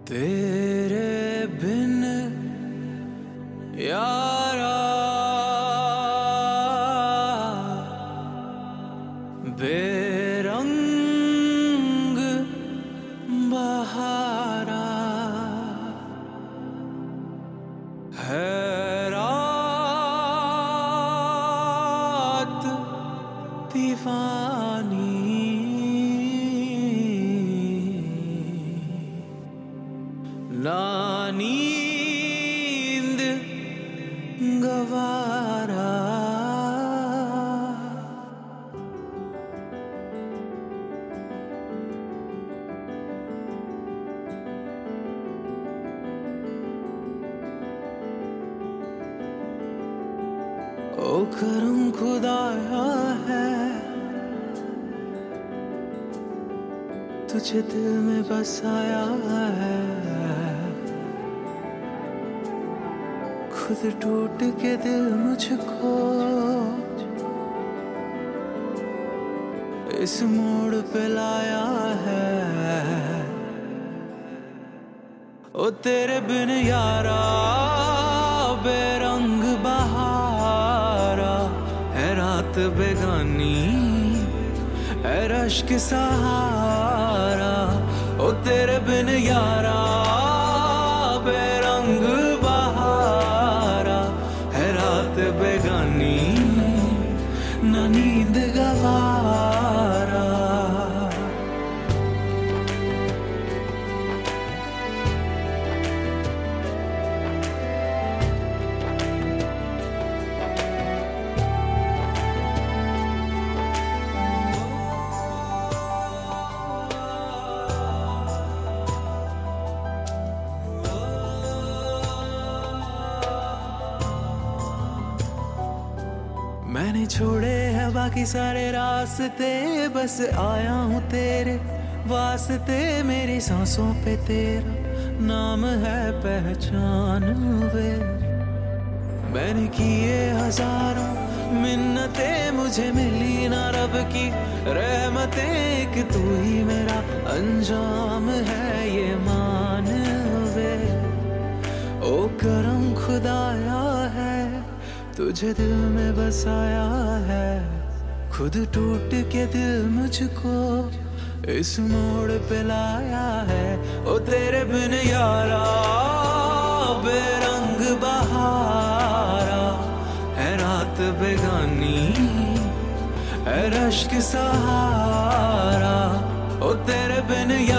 तेरे बिन यारा बेरंग बहारा है रात दीवानी ना नींद गवारा ओ करम खुदाया है तुझे दिल में बसाया है, खुद टूट के दिल मुझको इस मोड़ पे लाया है। ओ तेरे बिन यारा बेरंग बहारा है रात बेगानी है रश्क सहारा। ओ तेरे बिन यारा बेरंग बहारा है रात बेगानी ना नींद गवारा। मैंने छोड़े हैं बाकी सारे रास्ते, बस आया हूँ तेरे वास्ते। मेरी सांसों पे तेरा नाम है पहचान वे। मैंने किए हजारों मिन्नतें मुझे मिली ना रब की रहमतें कि तू ही मेरा अंजाम है ये मान वे। ओ करम खुदाया है तुझे दिल में बसाया है, खुद टूट के दिल मुझको इस मोड़ पे लाया है। ओ तेरे बिन यारा बेरंग बहारा है रात बेगानी है रश्क सहारा। ओ तेरे बिन